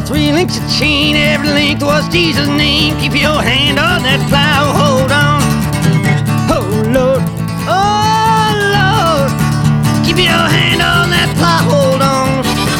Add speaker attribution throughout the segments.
Speaker 1: 3 links of chain, every link was Jesus' name. Keep your hand on that plow, hold on. Oh Lord, oh Lord, keep your hand on that plow, hold on.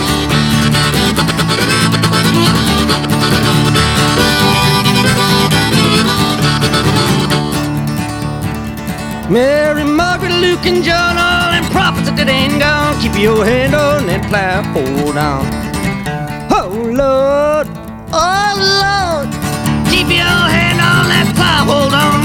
Speaker 1: Mary, Margaret, Luke, and John, all them prophets that ain't gone. Keep your hand on that plow, hold on. Oh Lord, oh Lord, keep your hand on that plow, hold on.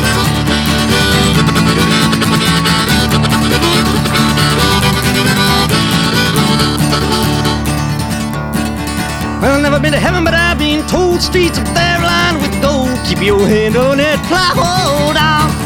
Speaker 1: Well, I've never been to heaven, but I've been told streets up there lined with gold. Keep your hand on that plow, hold on.